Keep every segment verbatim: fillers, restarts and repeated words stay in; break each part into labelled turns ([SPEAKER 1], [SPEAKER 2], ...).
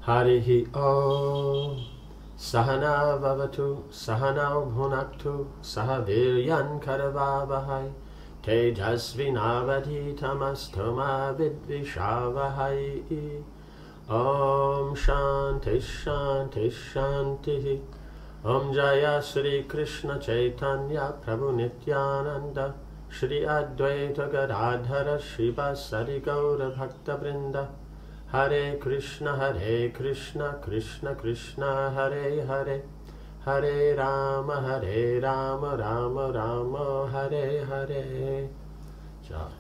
[SPEAKER 1] Harihi Om. Sahana Vavatu, Sahanau Bhunaktu, Sahaviryan Karavavahai, Tejasvinavadhi Tamastoma Vidvishavahai. Om Shanti Shanti Shanti. Om Jaya Sri Krishna Chaitanya Prabhu Nityananda, Shri Advaita Gadadhara Srivasari Gaura Bhakta Vrinda. Hare Krishna, Hare Krishna, Krishna Krishna, Hare Hare, Hare Rama, Hare Rama, Rama Rama, Hare Hare. So,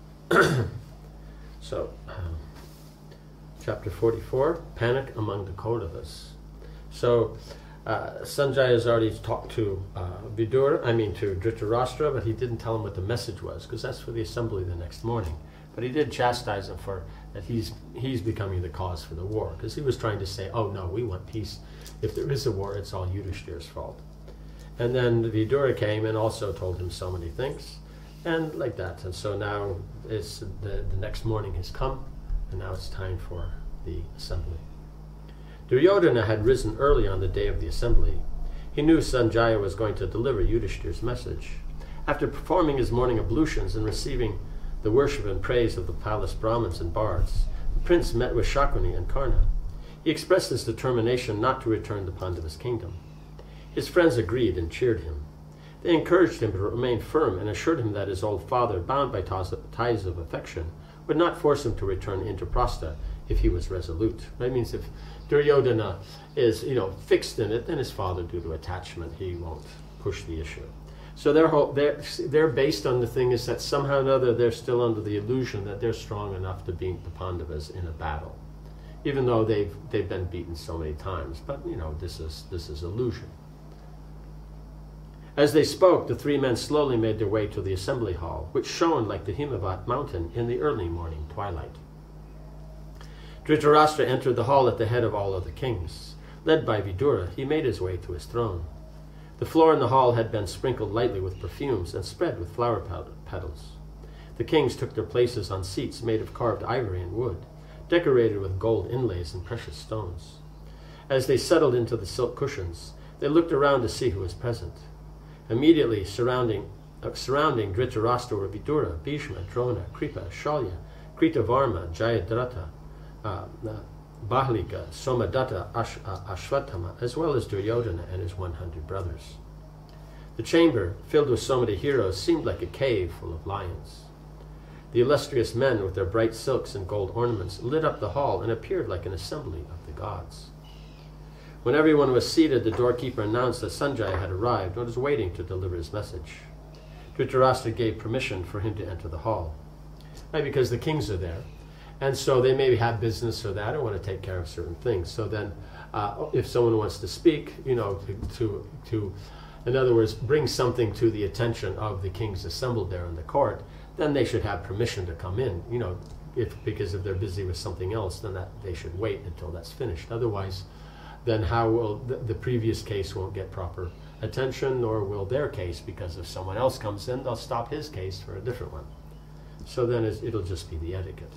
[SPEAKER 1] so um, chapter forty-four, Panic Among the Kauravas. So, uh, Sanjaya has already talked to uh, Vidura, I mean to Dhritarashtra, but he didn't tell him what the message was, because that's for the assembly the next morning. But he did chastise him for that he's he's becoming the cause for the war, because he was trying to say, oh no, we want peace. If there is a war, it's all Yudhishthira's fault. And then Vidura came and also told him so many things, and like that. And so now it's the, the next morning has come, and now it's time for the assembly. Duryodhana had risen early on the day of the assembly. He knew Sanjaya was going to deliver Yudhishthira's message. After performing his morning ablutions and receiving the worship and praise of the palace Brahmins and bards, the prince met with Shakuni and Karna. He expressed his determination not to return to Pandava's kingdom. His friends agreed and cheered him. They encouraged him to remain firm and assured him that his old father, bound by ties of affection, would not force him to return Indraprastha if he was resolute. That means if Duryodhana is, you know, fixed in it, then his father, due to attachment, he won't push the issue. So their whole, they're, they're based on the thing is that somehow or another they're still under the illusion that they're strong enough to beat the Pandavas in a battle, even though they've they've been beaten so many times. But you know, this is this is illusion. As they spoke, the three men slowly made their way to the assembly hall, which shone like the Himavat mountain in the early morning twilight. Dhritarashtra entered the hall at the head of all other kings. Led by Vidura, he made his way to his throne. The floor in the hall had been sprinkled lightly with perfumes and spread with flower petals. The kings took their places on seats made of carved ivory and wood, decorated with gold inlays and precious stones. As they settled into the silk cushions, they looked around to see who was present. Immediately surrounding, uh, surrounding Dhritarashtra were Vidura, Bhishma, Drona, Kripa, Shalya, Kritavarma, Jayadratha, uh, uh, Bahlika, Somadatta, Ash, uh, Ashwatthama, as well as Duryodhana and his one hundred brothers. The chamber, filled with so many heroes, seemed like a cave full of lions. The illustrious men, with their bright silks and gold ornaments, lit up the hall and appeared like an assembly of the gods. When everyone was seated, the doorkeeper announced that Sanjaya had arrived and was waiting to deliver his message. Dhritarashtra gave permission for him to enter the hall. Right, because the kings are there. And so they maybe have business or that, or want to take care of certain things. So then, uh, if someone wants to speak, you know, to, to, to, in other words, bring something to the attention of the kings assembled there in the court, then they should have permission to come in. You know, if because if they're busy with something else, then that they should wait until that's finished. Otherwise, then how will the, the previous case won't get proper attention, nor will their case, because if someone else comes in, they'll stop his case for a different one. So then it's, it'll just be the etiquette.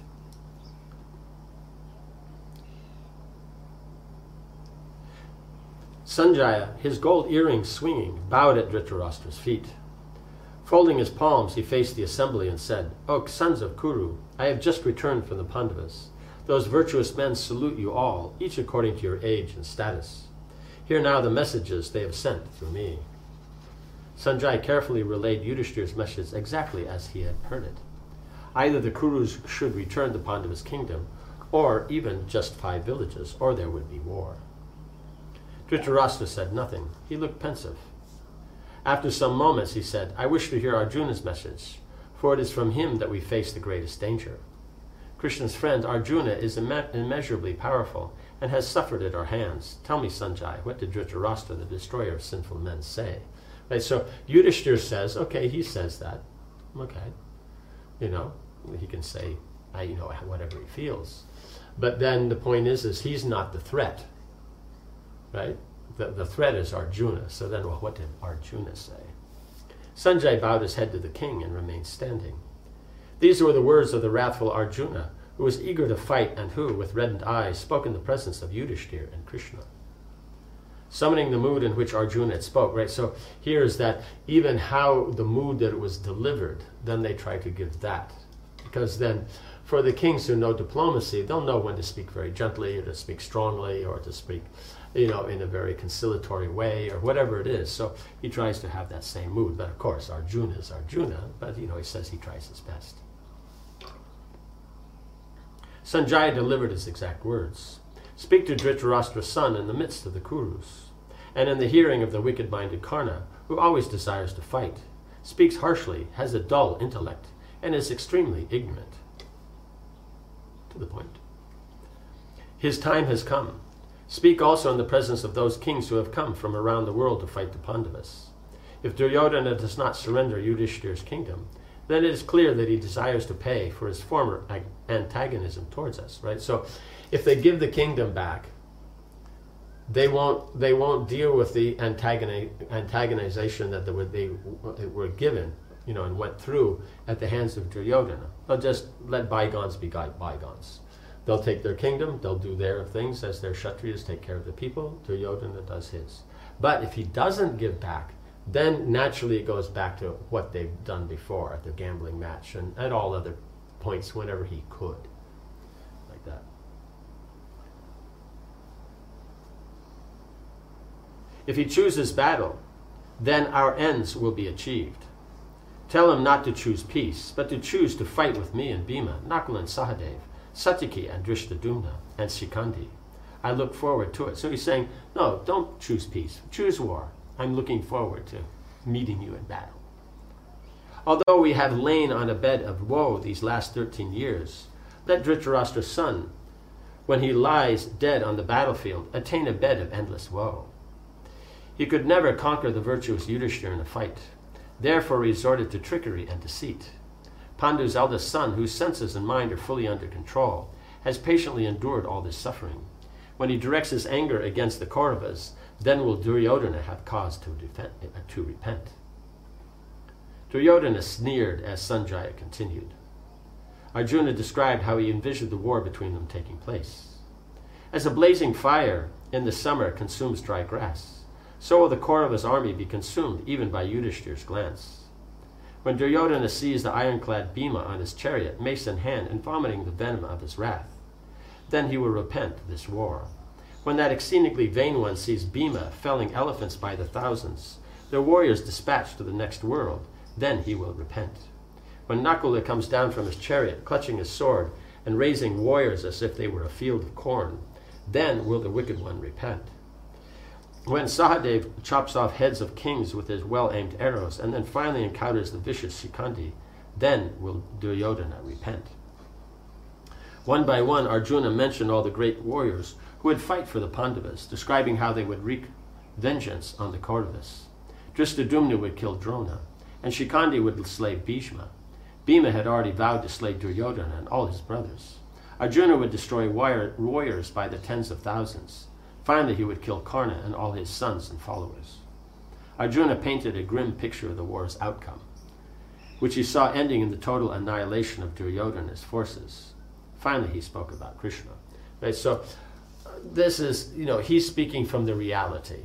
[SPEAKER 1] Sanjaya, his gold earrings swinging, bowed at Dhritarashtra's feet. Folding his palms, he faced the assembly and said, "O sons of Kuru, I have just returned from the Pandavas. Those virtuous men salute you all, each according to your age and status. Hear now the messages they have sent through me." Sanjaya carefully relayed Yudhishthira's message exactly as he had heard it. Either the Kurus should return to Pandava's kingdom, or even just five villages, or there would be war. Dhritarashtra said nothing. He looked pensive. After some moments, he said, "I wish to hear Arjuna's message, for it is from him that we face the greatest danger. Krishna's friend Arjuna is imme- immeasurably powerful and has suffered at our hands. Tell me, Sanjaya, what did Dhritarashtra, the destroyer of sinful men, say?" Right, so Yudhishthira says, okay, he says that. Okay. You know, he can say, I, you know, whatever he feels. But then the point is, is he's not the threat. Right? The, the threat is Arjuna. So then, well, what did Arjuna say? Sanjaya bowed his head to the king and remained standing. These were the words of the wrathful Arjuna, who who was eager to fight and who, with reddened eyes, spoke in the presence of Yudhishthir and Krishna. Summoning the mood in which Arjuna had spoke, right? So here's that even how the mood that it was delivered, then they try to give that. Because then, for the kings who know diplomacy, they'll know when to speak very gently, or to speak strongly, or to speak, you know, in a very conciliatory way, or whatever it is. So he tries to have that same mood. But of course, Arjuna is Arjuna, but, you know, he says he tries his best. Sanjaya delivered his exact words. Speak to Dhritarashtra's son in the midst of the Kurus, and in the hearing of the wicked-minded Karna, who always desires to fight, speaks harshly, has a dull intellect, and is extremely ignorant. To the point. His time has come. Speak also in the presence of those kings who have come from around the world to fight the Pandavas. If Duryodhana does not surrender Yudhishthir's kingdom, then it is clear that he desires to pay for his former ag- antagonism towards us, right? So if they give the kingdom back, they won't they won't deal with the antagoni- antagonization that they were, they were given, you know, and went through at the hands of Duryodhana. They'll just let bygones be bygones. They'll take their kingdom, they'll do their things as their Kshatriyas, take care of the people. Duryodhana does his. But if he doesn't give back, then naturally it goes back to what they've done before at the gambling match and at all other points whenever he could. Like that. If he chooses battle, then our ends will be achieved. Tell him not to choose peace, but to choose to fight with me and Bhima, Nakula and Sahadev, Satyaki and Drishtadumna, and Shikandi. I look forward to it. So he's saying, no, don't choose peace. Choose war. I'm looking forward to meeting you in battle. Although we have lain on a bed of woe these last thirteen years, let Dhritarashtra's son, when he lies dead on the battlefield, attain a bed of endless woe. He could never conquer the virtuous Yudhishthira in a fight, therefore resorted to trickery and deceit. Pandu's eldest son, whose senses and mind are fully under control, has patiently endured all this suffering. When he directs his anger against the Kauravas, then will Duryodhana have cause to, defend, uh, to repent. Duryodhana sneered as Sanjaya continued. Arjuna described how he envisioned the war between them taking place. As a blazing fire in the summer consumes dry grass, so will the Kauravas' army be consumed even by Yudhishthir's glance. When Duryodhana sees the ironclad Bhima on his chariot, mace in hand, and vomiting the venom of his wrath, then he will repent this war. When that exceedingly vain one sees Bhima felling elephants by the thousands, their warriors dispatched to the next world, then he will repent. When Nakula comes down from his chariot, clutching his sword, and raising warriors as if they were a field of corn, then will the wicked one repent. When Sahadev chops off heads of kings with his well-aimed arrows, and then finally encounters the vicious Shikandi, then will Duryodhana repent. One by one, Arjuna mentioned all the great warriors who would fight for the Pandavas, describing how they would wreak vengeance on the Kauravas. Drishtadumna would kill Drona, and Shikandi would slay Bhishma. Bhima had already vowed to slay Duryodhana and all his brothers. Arjuna would destroy warriors by the tens of thousands. Finally, he would kill Karna and all his sons and followers. Arjuna painted a grim picture of the war's outcome, which he saw ending in the total annihilation of Duryodhana's forces. Finally, he spoke about Krishna. Right, so this is, you know, he's speaking from the reality.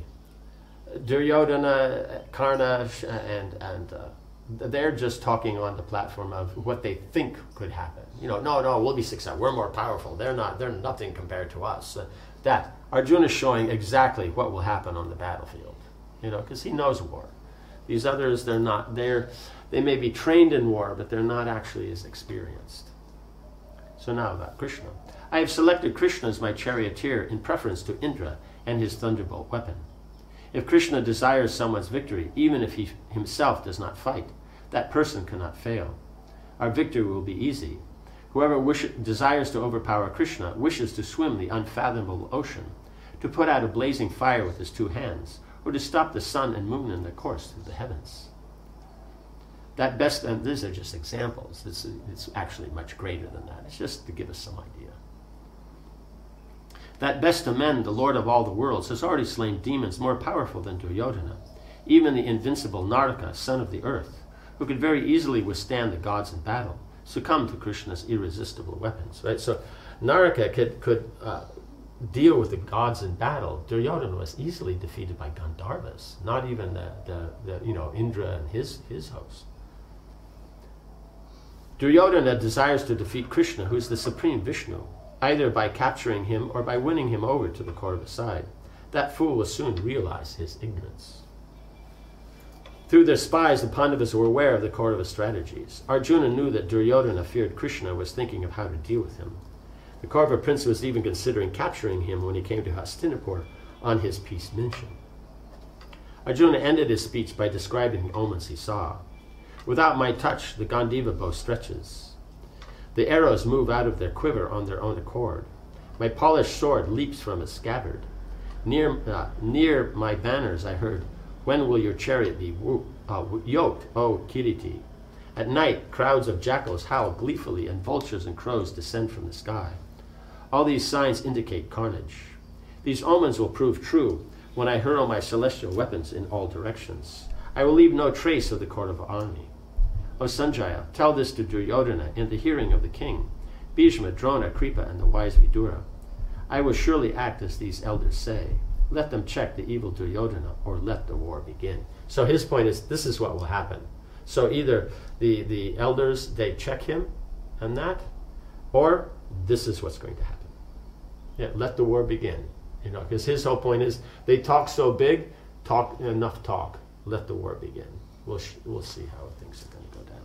[SPEAKER 1] Duryodhana, Karna, and and uh, they're just talking on the platform of what they think could happen. You know, no, no, we'll be successful. We're more powerful. They're not. They're nothing compared to us. Uh, that Arjuna's showing exactly what will happen on the battlefield. You know, because he knows war. These others, they're not. They're they may be trained in war, but they're not actually as experienced. So now about Krishna. I have selected Krishna as my charioteer in preference to Indra and his thunderbolt weapon. If Krishna desires someone's victory, even if he himself does not fight, that person cannot fail. Our victory will be easy. Whoever wish, desires to overpower Krishna wishes to swim the unfathomable ocean, to put out a blazing fire with his two hands, or to stop the sun and moon in their course through the heavens. That best, and these are just examples. It's, it's actually much greater than that. It's just to give us some idea. That best of men, the Lord of all the worlds, has already slain demons more powerful than Duryodhana, even the invincible Naraka, son of the earth, who could very easily withstand the gods in battle, succumb to Krishna's irresistible weapons, right? So Naraka could, could uh, deal with the gods in battle. Duryodhana was easily defeated by Gandharvas, not even the, the, the you know, Indra and his, his host. Duryodhana desires to defeat Krishna, who is the supreme Vishnu, either by capturing him or by winning him over to the Kaurava side. That fool will soon realize his ignorance. Through their spies, the Pandavas were aware of the Kaurava strategies. Arjuna knew that Duryodhana feared Krishna, was thinking of how to deal with him. The Kaurava prince was even considering capturing him when he came to Hastinapur on his peace mission. Arjuna ended his speech by describing the omens he saw. Without my touch, the Gandiva bow stretches. The arrows move out of their quiver on their own accord. My polished sword leaps from its scabbard. Near, uh, near my banners I heard, when will your chariot be wo- uh, yoked, O Kiriti? At night, crowds of jackals howl gleefully, and vultures and crows descend from the sky. All these signs indicate carnage. These omens will prove true when I hurl my celestial weapons in all directions. I will leave no trace of the Kaurava army. O Sanjaya, tell this to Duryodhana in the hearing of the king, Bhishma, Drona, Kripa, and the wise Vidura. I will surely act as these elders say. Let them check the evil Duryodhana, or let the war begin. So his point is, this is what will happen. So either the, the elders, they check him and that, or this is what's going to happen. Yeah, let the war begin. You know, because his whole point is, they talk so big, talk enough talk. Let the war begin. We'll, sh- we'll see how things are going to go down.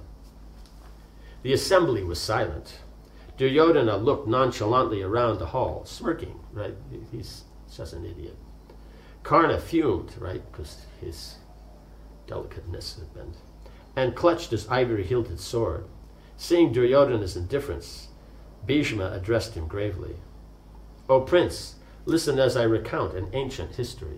[SPEAKER 1] The assembly was silent. Duryodhana looked nonchalantly around the hall, smirking, right? He's just an idiot. Karna fumed, right, because his delicateness had been, and clutched his ivory-hilted sword. Seeing Duryodhana's indifference, Bhishma addressed him gravely. O prince, listen as I recount an ancient history.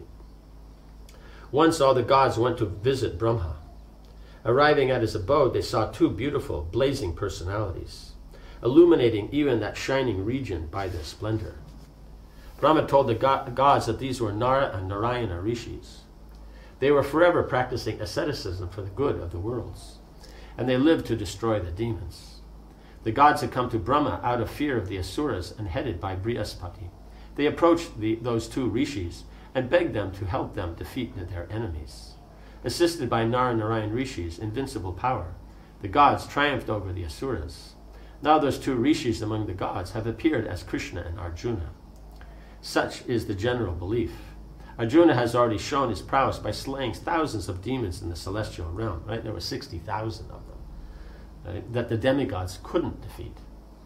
[SPEAKER 1] Once all the gods went to visit Brahma. Arriving at his abode, they saw two beautiful, blazing personalities, illuminating even that shining region by their splendor. Brahma told the go- gods that these were Nara and Narayana rishis. They were forever practicing asceticism for the good of the worlds, and they lived to destroy the demons. The gods had come to Brahma out of fear of the asuras and headed by Brihaspati. They approached the, those two rishis and begged them to help them defeat their enemies. Assisted by Nara and Narayan rishis' invincible power, the gods triumphed over the asuras. Now those two rishis among the gods have appeared as Krishna and Arjuna. Such is the general belief. Arjuna has already shown his prowess by slaying thousands of demons in the celestial realm, right? There were sixty thousand of them, right? That the demigods couldn't defeat.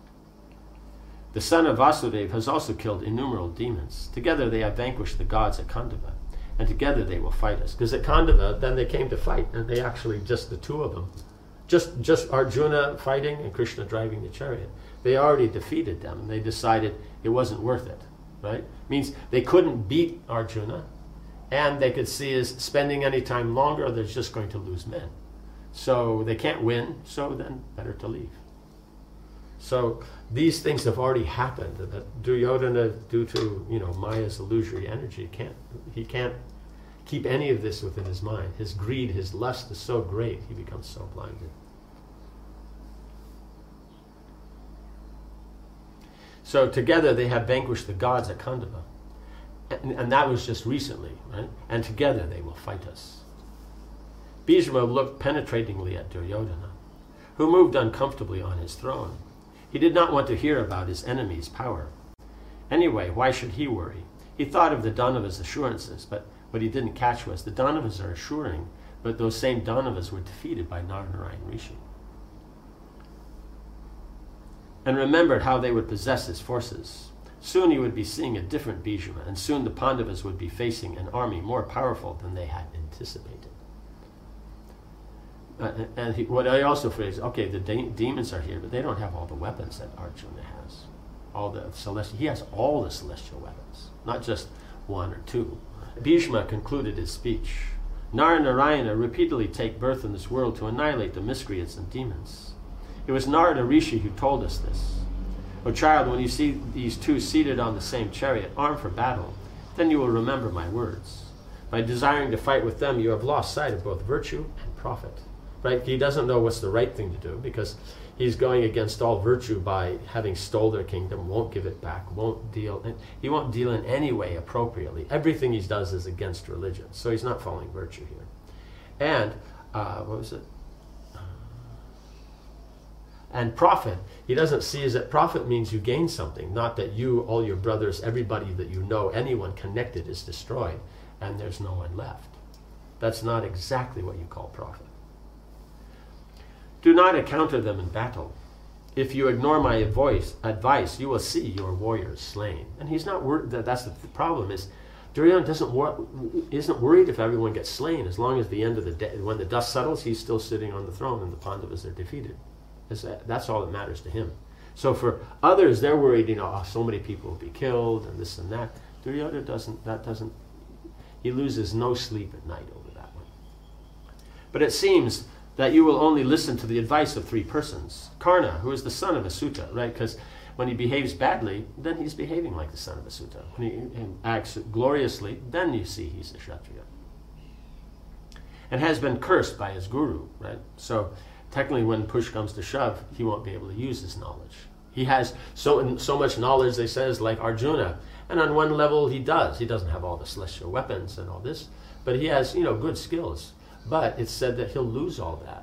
[SPEAKER 1] The son of Vasudeva has also killed innumerable demons. Together they have vanquished the gods at Khandava, and together they will fight us. Because at Khandava, then they came to fight, and they actually, just the two of them, just, just Arjuna fighting and Krishna driving the chariot, they already defeated them, and they decided it wasn't worth it. Right? Means they couldn't beat Arjuna, and they could see as spending any time longer, they're just going to lose men. So they can't win, so then better to leave. So these things have already happened. That Duryodhana, due to you know Maya's illusory energy, can't he can't keep any of this within his mind. His greed, his lust is so great, he becomes so blinded. So together they have vanquished the gods at Khandava. And, and that was just recently, right? And together they will fight us. Bhishma looked penetratingly at Duryodhana, who moved uncomfortably on his throne. He did not want to hear about his enemy's power. Anyway, why should he worry? He thought of the Danavas' assurances, but what he didn't catch was the Danavas are assuring, but those same Danavas were defeated by Narayan Rishi. And remembered how they would possess his forces. Soon he would be seeing a different Bhishma, and soon the Pandavas would be facing an army more powerful than they had anticipated. Uh, and he, what I also phrased, okay, the de- demons are here, but they don't have all the weapons that Arjuna has. All the celestial, he has all the celestial weapons, not just one or two. Bhishma concluded his speech. Nara and Narayana repeatedly take birth in this world to annihilate the miscreants and demons. It was Narada Rishi who told us this. O child, when you see these two seated on the same chariot, armed for battle, then you will remember my words. By desiring to fight with them, you have lost sight of both virtue and profit. Right? He doesn't know what's the right thing to do because He's going against all virtue by having stole their kingdom, won't give it back, won't deal, and he won't deal in any way appropriately. Everything he does is against religion, so he's not following virtue here. And, uh, what was it? And profit, he doesn't see as that profit means you gain something, not that you, all your brothers, everybody that you know, anyone connected is destroyed, and there's no one left. That's not exactly what you call profit. Do not encounter them in battle. If you ignore my voice, advice, you will see your warriors slain. And he's not worried. That, that's the, the problem is, Duryodhana doesn't wor- isn't worried if everyone gets slain. As long as the end of the day, when the dust settles, he's still sitting on the throne, and the Pandavas are defeated. That, that's all that matters to him. So for others, they're worried. You know, oh, so many people will be killed, and this and that. Duryodhana doesn't. That doesn't. He loses no sleep at night over that one. But it seems that you will only listen to the advice of three persons. Karna, who is the son of Asuta, right? Because when he behaves badly, then he's behaving like the son of Asuta. When he, he acts gloriously, then you see he's a Kshatriya. And has been cursed by his guru, right? So technically when push comes to shove, he won't be able to use his knowledge. He has so so much knowledge, they says, like Arjuna. And on one level he does. He doesn't have all the celestial weapons and all this, but he has, you know, good skills. But it's said that he'll lose all that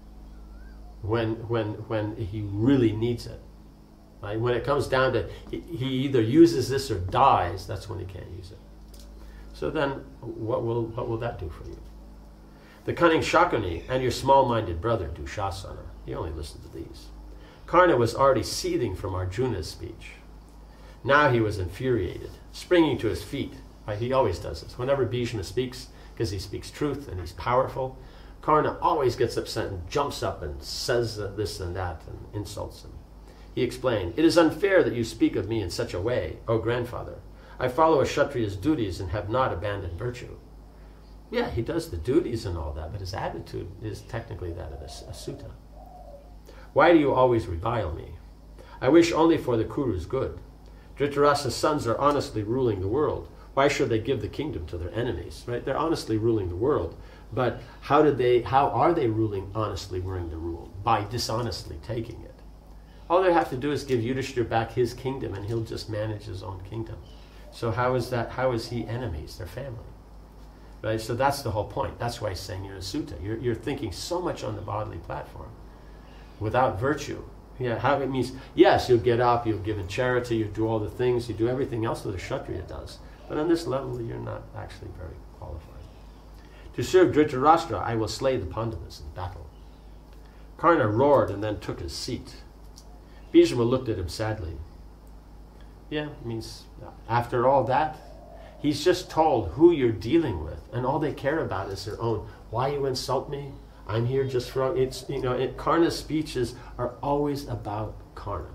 [SPEAKER 1] when when when he really needs it. Right? When it comes down to he, he either uses this or dies, that's when he can't use it. So then what will what will that do for you? The cunning Shakuni and your small-minded brother Dushasana. He only listened to these. Karna was already seething from Arjuna's speech. Now he was infuriated, springing to his feet. Right? He always does this. Whenever Bhishma speaks, because he speaks truth and he's powerful, Karna always gets upset and jumps up and says this and that and insults him. He explained, "It is unfair that you speak of me in such a way, O grandfather. I follow a Kshatriya's duties and have not abandoned virtue." Yeah, he does the duties and all that, but his attitude is technically that of a, a Sutta. "Why do you always revile me? I wish only for the Kuru's good. Dhritarashtra's sons are honestly ruling the world. Why should they give the kingdom to their enemies?" Right? They're honestly ruling the world, but how did they? How are they ruling honestly, ruling the rule? By dishonestly taking it. All they have to do is give Yudhishthira back his kingdom, and he'll just manage his own kingdom. So how is that? How is he enemies? They're family, right? So that's the whole point. That's why he's saying you're a sutta. You're you're thinking so much on the bodily platform, without virtue. Yeah, how it means. Yes, you'll get up, you'll give in charity, you do all the things, you do everything else that a Kshatriya does. But on this level, you're not actually very qualified. To serve Dhritarashtra, I will slay the Pandavas in battle. Karna roared and then took his seat. Bhishma looked at him sadly. Yeah, it means after all that, he's just told who you're dealing with, and all they care about is their own. Why you insult me? I'm here just for it's. You know, it, Karna's speeches are always about Karna.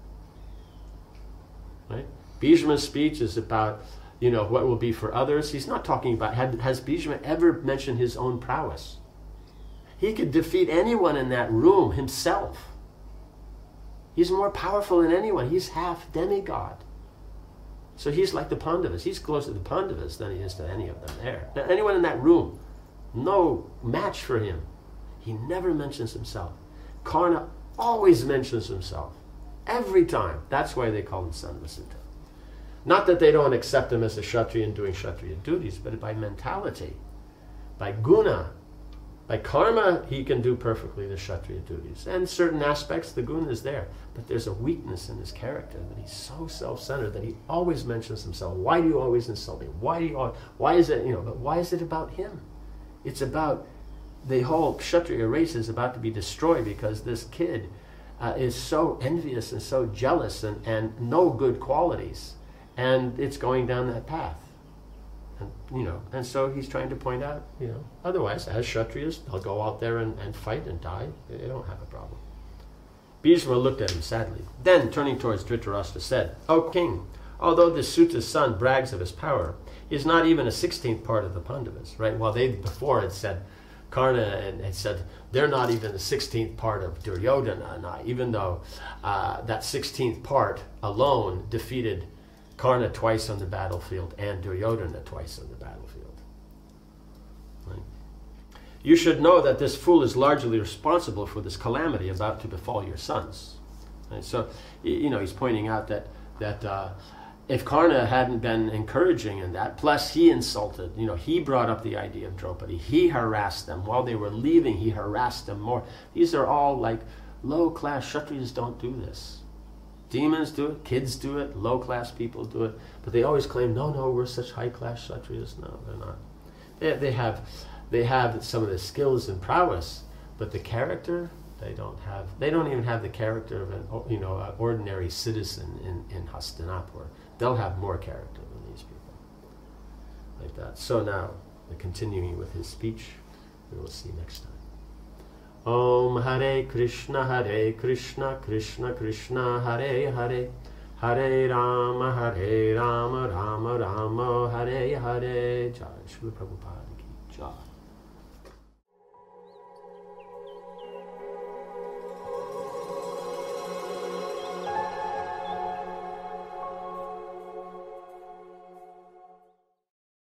[SPEAKER 1] Right? Bhishma's speech is about, you know, what will be for others. He's not talking about, had, has Bhishma ever mentioned his own prowess? He could defeat anyone in that room himself. He's more powerful than anyone. He's half demigod. So he's like the Pandavas. He's closer to the Pandavas than he is to any of them there. Now, anyone in that room, no match for him. He never mentions himself. Karna always mentions himself. Every time. That's why they call him son of a Sutta. Not that they don't accept him as a Kshatriya and doing Kshatriya duties, but by mentality, by guna, by karma, he can do perfectly the Kshatriya duties. And certain aspects, the guna is there. But there's a weakness in his character that he's so self-centered that he always mentions himself. Why do you always insult me? Why do you always, why is it, you know, but why is it about him? It's about the whole Kshatriya race is about to be destroyed because this kid uh, is so envious and so jealous and, and no good qualities. And it's going down that path. And, you know, and so he's trying to point out, you know, otherwise, as Kshatriyas, they'll go out there and, and fight and die. They don't have a problem. Bhishma looked at him sadly. Then, turning towards Dhritarashtra, said, "O king, although this Sutta's son brags of his power, he is not even a sixteenth part of the Pandavas," right? While they before had said, Karna and had said, they're not even the sixteenth part of Duryodhana, and I, even though uh, that sixteenth part alone defeated Karna twice on the battlefield and Duryodhana twice on the battlefield. Right? you should know that this fool is largely responsible for this calamity about to befall your sons. And so, you know, he's pointing out that that uh, if Karna hadn't been encouraging in that, plus he insulted, you know, he brought up the idea of Draupadi. He harassed them. While they were leaving, he harassed them more. These are all like low-class Kshatriyas don't do this. Demons do it, kids do it, low-class people do it. But they always claim, no, no, we're such high-class Kshatriyas. No, they're not. They, they have they have some of the skills and prowess, but the character, they don't have. They don't even have the character of an, you know, an ordinary citizen in, in Hastinapur. They'll have more character than these people. Like that. So now, continuing with his speech, we will see next time. Om Hare Krishna Hare Krishna Krishna Krishna Hare Hare Hare Rama Hare Rama Rama Rama Hare Hare. Jai Srila Prabhupada ki Jai.